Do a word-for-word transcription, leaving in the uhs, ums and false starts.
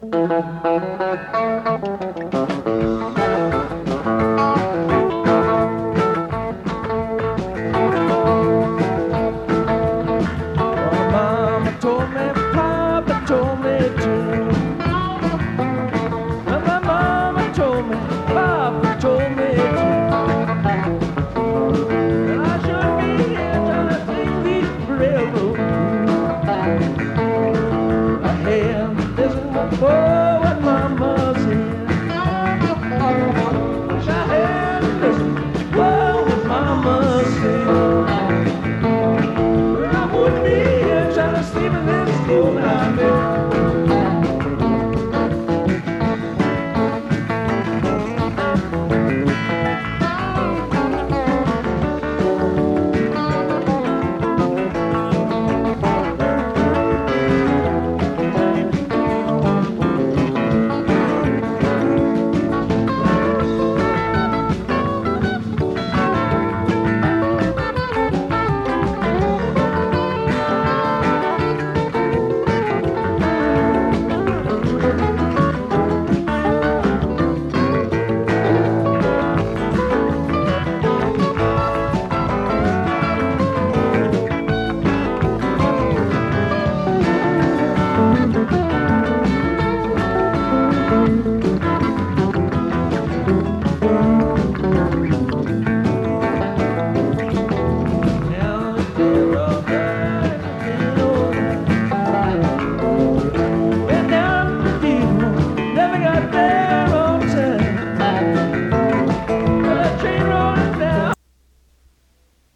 Mama told me, Papa told me too. My mama told me, Papa told me too. And I should be here trying to sing these railroad blues. I have this in my boy.